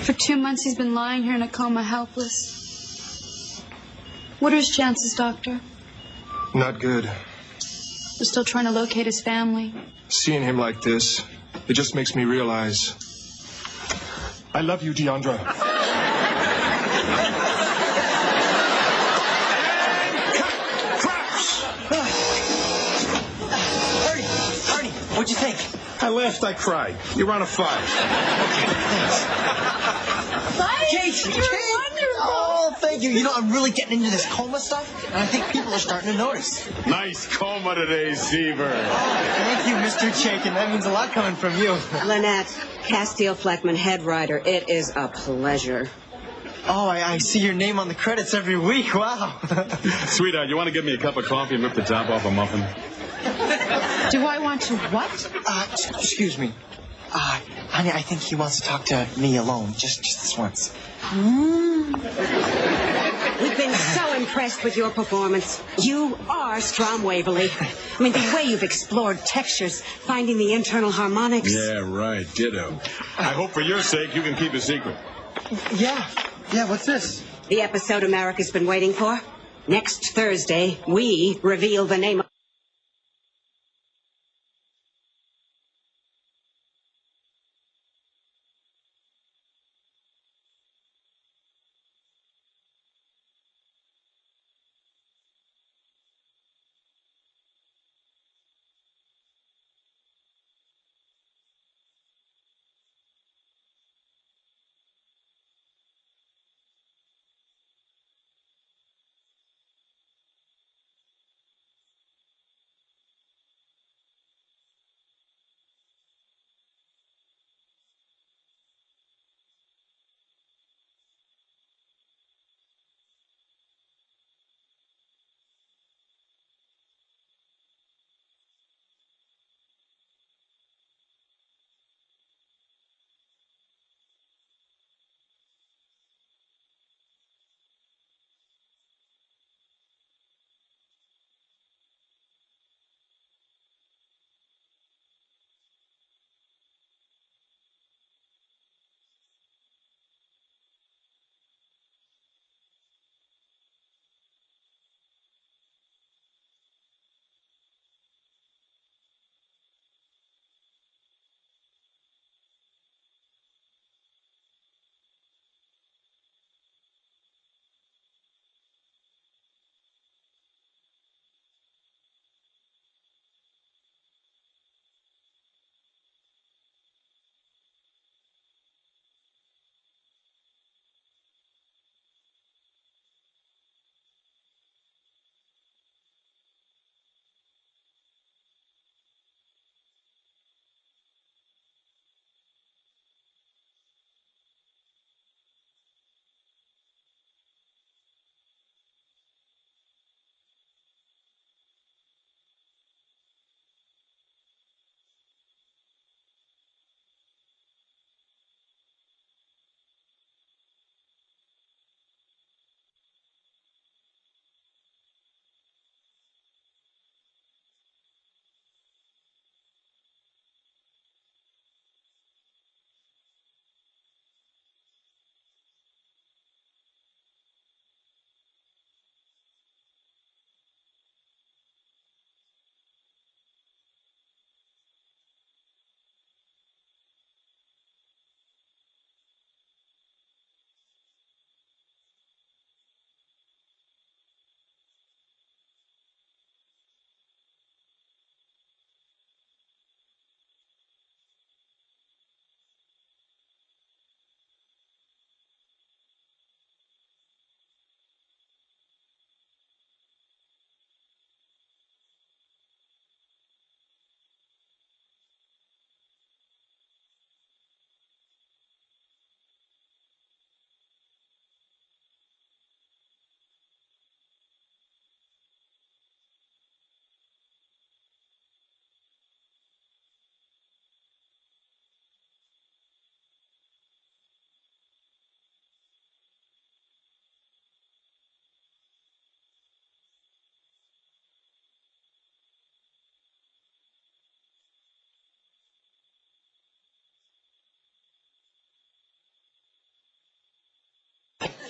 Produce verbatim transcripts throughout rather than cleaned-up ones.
For two months he's been lying here in a coma, helpless. What are his chances, Doctor? Not good. We're still trying to locate his family. Seeing him like this, it just makes me realize I love you, Deandra. Ernie, Ernie, what'd you think? I laughed, I cried. You're on a five. Bye. Jake, you're wonderful. Oh, thank you. You know, I'm really getting into this coma stuff, and I think people are starting to notice. Nice coma today, Seaver. Oh, thank you, Mister Chaikin. That means a lot coming from you. Lynette, Castile Fleckman, head writer. It is a pleasure. Oh, I, I see your name on the credits every week. Wow. Sweetheart, you want to give me a cup of coffee and rip the top off a muffin? Do I want to what? Uh, excuse me. Uh, honey, I think he wants to talk to me alone, just, just this once. Mm. We've been so impressed with your performance. You are Strom Waverly. I mean, the way you've explored textures, finding the internal harmonics. Yeah, right. Ditto. I hope for your sake you can keep a secret. Yeah. Yeah, what's this? The episode America's been waiting for. Next Thursday, we reveal the name of...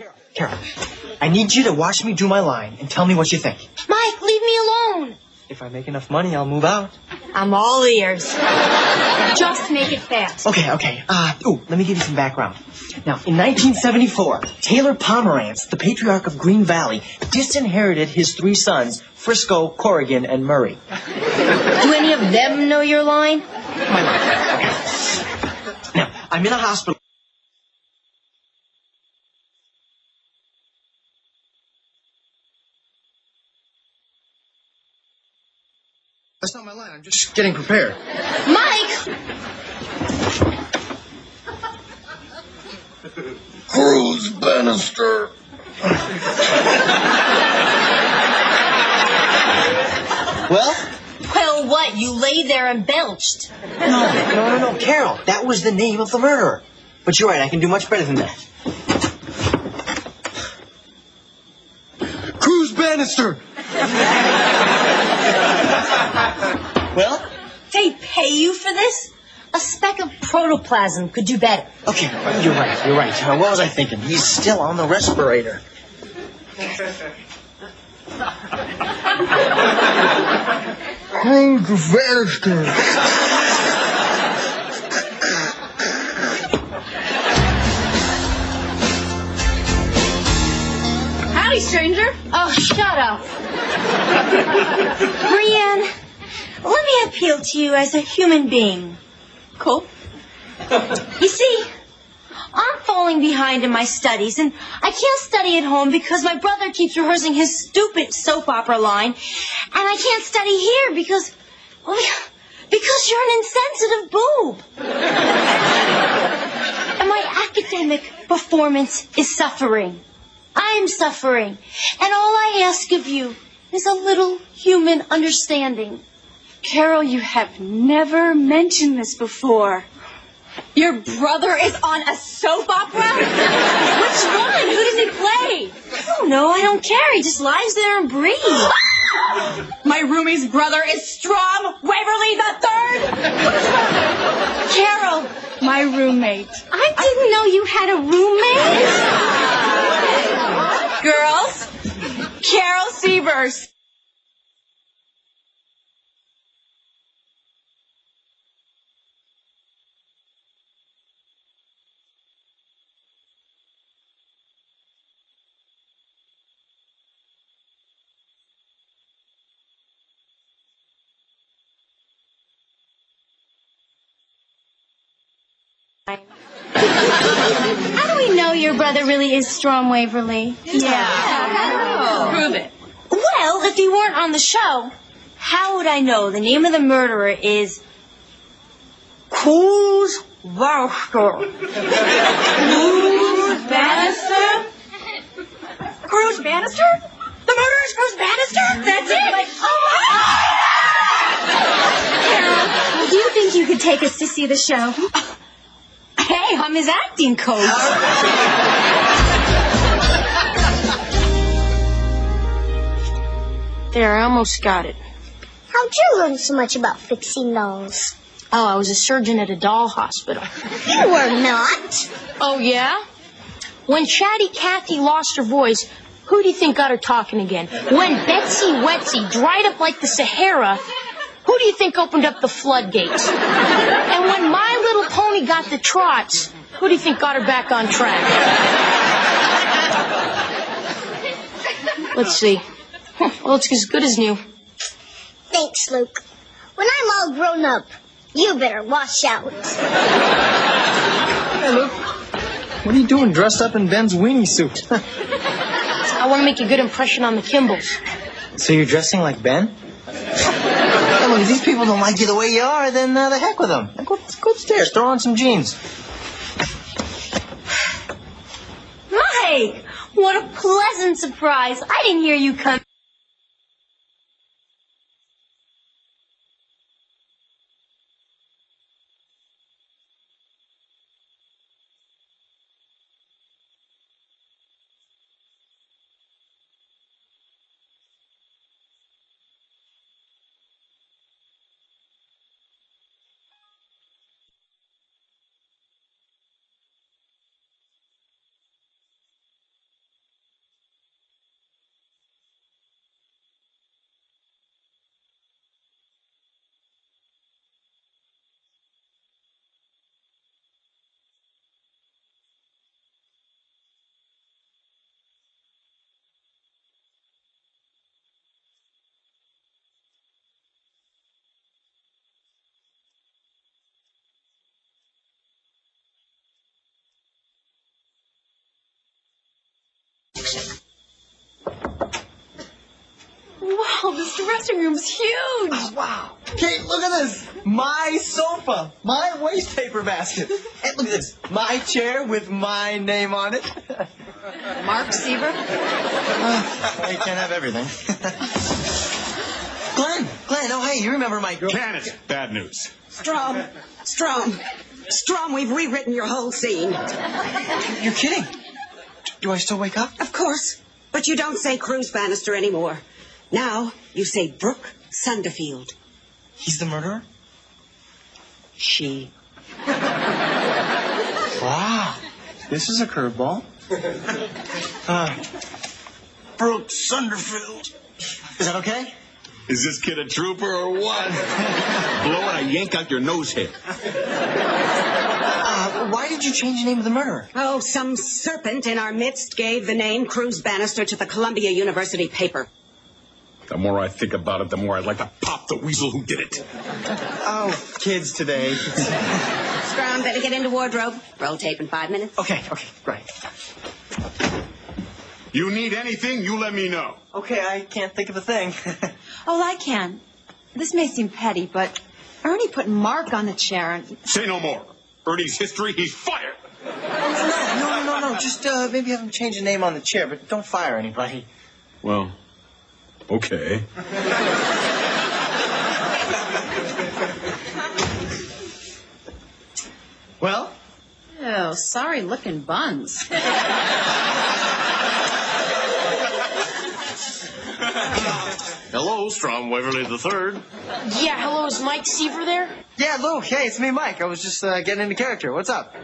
Carol, Carol, I need you to watch me do my line and tell me what you think. Mike, leave me alone. If I make enough money, I'll move out. I'm all ears. Just make it fast. Okay, okay. Uh, ooh, let me give you some background. Now, in nineteen seventy-four, Taylor Pomerantz, the patriarch of Green Valley, disinherited his three sons, Frisco, Corrigan, and Murray. Do any of them know your line? My line. Okay. Now, I'm in a hospital. That's not my line. I'm just getting prepared. Mike! Cruz Bannister. Well? Well, what? You lay there and belched. No, no, no, no, Carol. That was the name of the murderer. But you're right. I can do much better than that. Cruz Bannister. Well? They pay you for this? A speck of protoplasm could do better. Okay, you're right. You're right. Uh, what was I thinking? He's still on the respirator. Cruz Bannister. Howdy, stranger. Oh, shut up. Brienne, let me appeal to you as a human being. Cool. You see, I'm falling behind in my studies, and I can't study at home because my brother keeps rehearsing his stupid soap opera line, and I can't study here because, well, because you're an insensitive boob. And my academic performance is suffering. I'm suffering, and all I ask of you is a little human understanding. Carol, you have never mentioned this before. Your brother is on a soap opera? Which one? Who does he play? I don't know. I don't care. He just lies there and breathes. My roomie's brother is Strom Waverly the Third. Carol, my roommate. I didn't know you had a roommate. Girls, Carol Sievers. How do we know your brother really is Strom Waverly? Yeah. Prove it. Well, if he weren't on the show, how would I know the name of the murderer is Cruz Bannister? Cruz Bannister? Cruz Bannister? The murderer is Cruz Bannister? That's it. Like, oh Carol, do you think you could take us to see the show? Hey, I'm his acting coach. There, I almost got it. How'd you learn so much about fixing dolls? Oh, I was a surgeon at a doll hospital. You were not. Oh, yeah? When Chatty Cathy lost her voice, who do you think got her talking again? When Betsy Wetsy dried up like the Sahara, who do you think opened up the floodgates? And when My Little Pony got the trots, who do you think got her back on track? Let's see. Well, it's as good as new. Thanks, Luke. When I'm all grown up, you better wash out. Hey, Luke. What are you doing dressed up in Ben's weenie suit? I want to make a good impression on the Kimballs. So you're dressing like Ben? Hey, look, if these people don't like you the way you are, then uh, the heck with them. Go, go upstairs, throw on some jeans. Mike, what a pleasant surprise. I didn't hear you come. this dressing room's huge. Oh, wow. Kate, look at this. My sofa. My waste paper basket. And look at this. My chair with my name on it. Mark Seaver? Uh, I can't have everything. Glenn. Glenn, oh, hey, you remember my girl. Can it? Bad news. Strom, Strom, Strom, we've rewritten your whole scene. You're kidding. Do I still wake up? Of course. But you don't say Cruz Bannister anymore. Now you say Brooke Sunderfield. He's the murderer? She. Wow. This is a curveball. Uh, Brooke Sunderfield. Is that okay? Is this kid a trooper or what? Blow it, I yank out your nose hair. Uh, why did you change the name of the murderer? Oh, some serpent in our midst gave the name Cruz Bannister to the Columbia University paper. The more I think about it, the more I'd like to pop the weasel who did it. Oh, kids today. Strom, better get into wardrobe. Roll tape in five minutes. Okay, okay, right. You need anything, you let me know. Okay, I can't think of a thing. Oh, I can. This may seem petty, but Ernie put Mark on the chair and... Say no more. Ernie's history, he's fired. No, no, no, no. Just uh, maybe have him change the name on the chair, but don't fire anybody. Well, okay. Well? Oh, sorry looking buns. Hello, Strom Waverly the Third. Yeah, hello, is Mike Seaver there? Yeah, Luke. Hey, it's me, Mike. I was just uh, getting into character. What's up?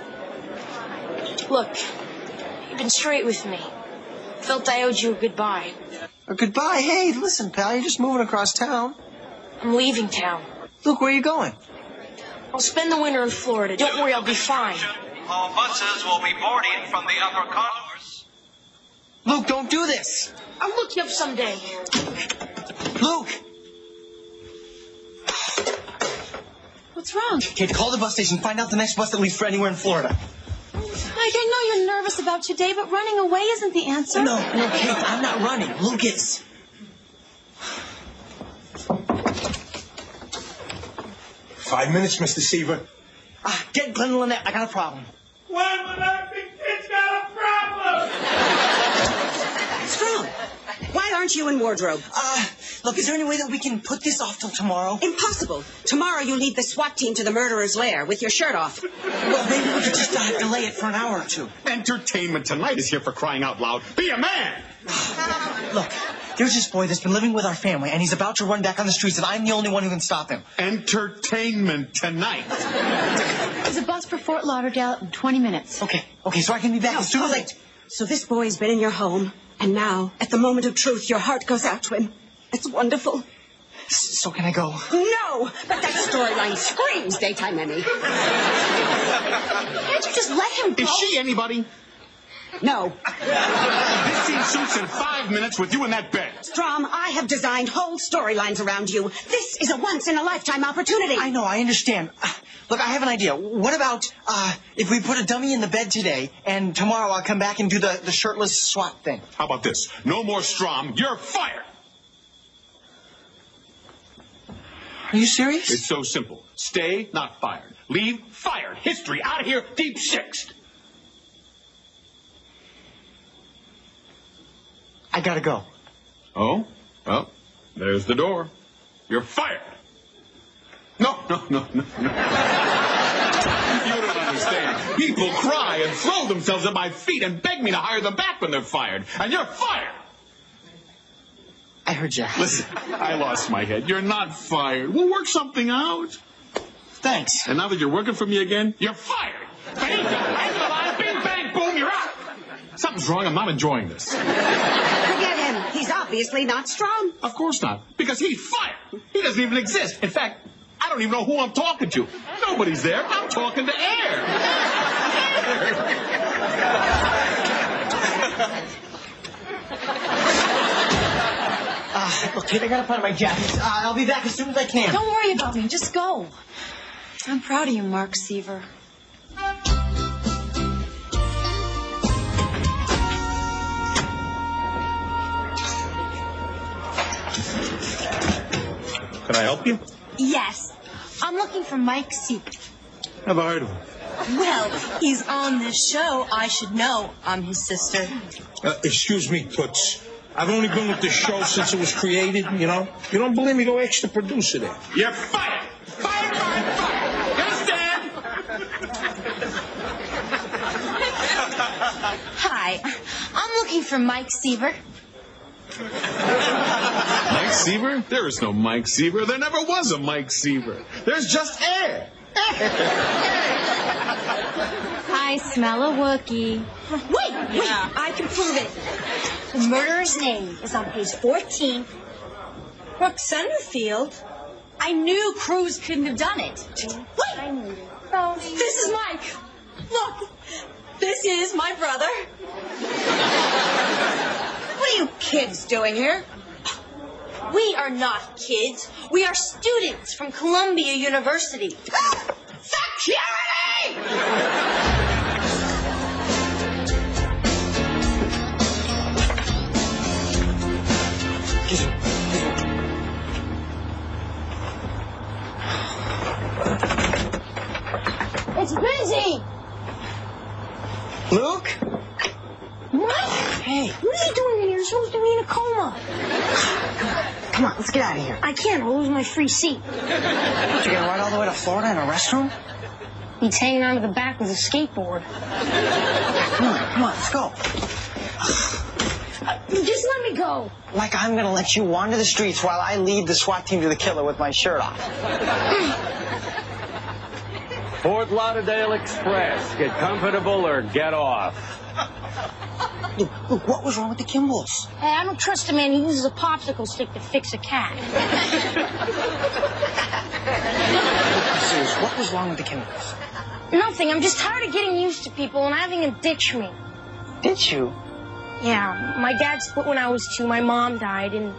Look, you've been straight with me. Felt I owed you a goodbye. Uh, goodbye. Hey, listen, pal. You're just moving across town. I'm leaving town. Luke, where are you going? I'll spend the winter in Florida. Don't worry, I'll be fine. All buses will be boarding from the upper concourse. Luke, don't do this. I'll look you up someday. Luke! What's wrong? Kate, call the bus station. Find out the next bus that leaves for anywhere in Florida. Mike, I know you're nervous about your day, but running away isn't the answer. No, no, Kate, I'm not running. Luke is. Five minutes, Mister Seaver. Ah, get Glenn and Lynette. I got a problem. When will that big kid's got a problem? Strom, why aren't you in wardrobe? Uh, look, is there any way that we can put this off till tomorrow? Impossible. Tomorrow you lead the SWAT team to the murderer's lair with your shirt off. Well, maybe we could just uh, delay it for an hour or two. Entertainment Tonight is here for crying out loud. Be a man! Look, there's this boy that's been living with our family, and he's about to run back on the streets, and I'm the only one who can stop him. Entertainment Tonight. There's a bus for Fort Lauderdale in twenty minutes. Okay, okay, so I can be back as soon as I... So this boy's been in your home, and now, at the moment of truth, your heart goes out to him. It's wonderful. So can I go? No, but that storyline screams daytime Emmy. Can't you just let him go? Is she anybody? No. This scene shoots in five minutes with you in that bed. Strom, I have designed whole storylines around you. This is a once-in-a-lifetime opportunity. I know, I understand. Uh, look, I have an idea. What about uh, if we put a dummy in the bed today, and tomorrow I'll come back and do the, the shirtless SWAT thing? How about this? No more Strom. You're fired. Are you serious? It's so simple. Stay, not fired. Leave, fired. History, out of here, deep sixth. I gotta go. Oh? Well, there's the door. You're fired. No, no, no, no, no. You don't understand. People cry and throw themselves at my feet and beg me to hire them back when they're fired. And you're fired. I heard you. Listen, I lost my head. You're not fired. We'll work something out. Thanks. And now that you're working for me again, you're fired. Finito. End of the line. Bing, bang, boom, you're out. Something's wrong. I'm not enjoying this. Forget him. He's obviously not strong. Of course not. Because he's fired. He doesn't even exist. In fact, I don't even know who I'm talking to. Nobody's there. I'm talking to air. uh, okay, I gotta put on my jacket. Uh, I'll be back as soon as I can. Don't worry about me. Just go. I'm proud of you, Mark Seaver. Can I help you? Yes. I'm looking for Mike Siebert. Never heard of him. Well, he's on this show. I should know. I'm his sister. Uh, excuse me, Toots. I've only been with this show since it was created, you know? You don't believe me? Go ask the producer there. You're fired! Fired, fired, fired! You understand? Hi. I'm looking for Mike Siebert. Mike Siebert? There is no Mike Siebert. There never was a Mike Siebert. There's just air. I smell a Wookiee. Wait, wait. I can prove it. The murderer's name is on page fourteen. Brooke Centerfield. I knew Cruz couldn't have done it. Wait. This is Mike. Look. This is my brother. What are you kids doing here? We are not kids. We are students from Columbia University. Security! It's busy. Luke? Mike? Hey. What are you doing here? You're supposed to be in a coma. Come on, let's get out of here. I can't. I'll lose my free seat. What, you gonna ride all the way to Florida in a restroom? He's hanging onto the back with a skateboard. Come on, come on, let's go. Just let me go. Like I'm gonna let you wander the streets while I lead the SWAT team to the killer with my shirt off. Fort Lauderdale Express. Get comfortable or get off. Luke, Luke, what was wrong with the Kimballs? Hey, I don't trust a man who uses a popsicle stick to fix a cat. Serious, what was wrong with the Kimballs? Nothing. I'm just tired of getting used to people and having them ditch me. Ditch you? Yeah, my dad split when I was two. My mom died, and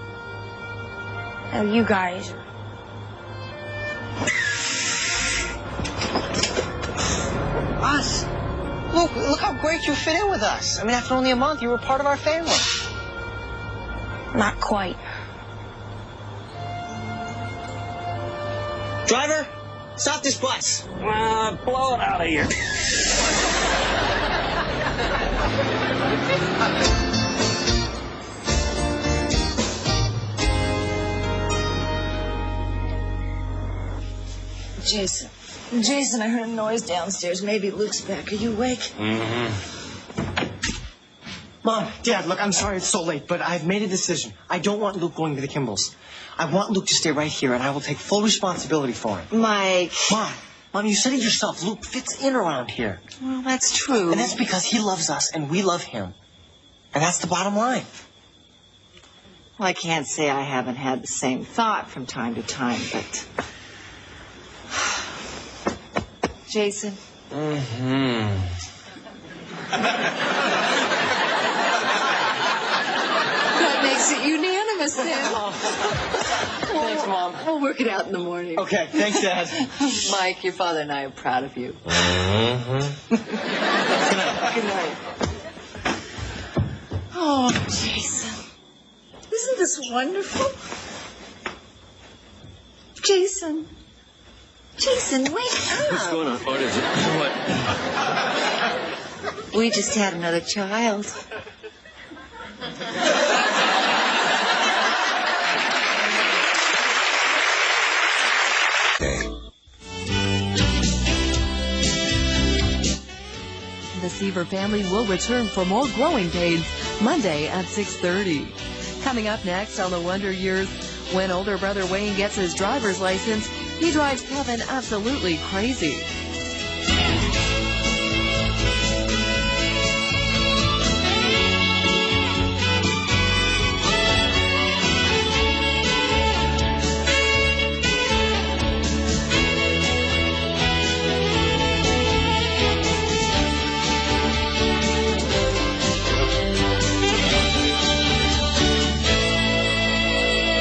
and you guys. Us? Luke, look how great you fit in with us. I mean, after only a month, you were part of our family. Not quite. Driver, stop this bus. Uh, blow it out of here. Jason. Jason, I heard a noise downstairs. Maybe Luke's back. Are you awake? Mm-hmm. Mom, Dad, look, I'm sorry it's so late, but I've made a decision. I don't want Luke going to the Kimballs. I want Luke to stay right here, and I will take full responsibility for him. Mike. Mom, Mom, you said it yourself. Luke fits in around here. Well, that's true. And that's because he loves us, and we love him. And that's the bottom line. Well, I can't say I haven't had the same thought from time to time, but... Jason? Mm-hmm. That makes it unanimous then. Thanks, Mom. We'll work it out in the morning. Okay, thanks, Dad. Mike, your father and I are proud of you. Mm-hmm. Good night. Good night. Oh, Jason. Isn't this wonderful? Jason. Jason, wake up. What's going on? What is it? What? We just had another child. The Seaver family will return for more Growing Pains Monday at six thirty. Coming up next on The Wonder Years, when older brother Wayne gets his driver's license, he drives Kevin absolutely crazy.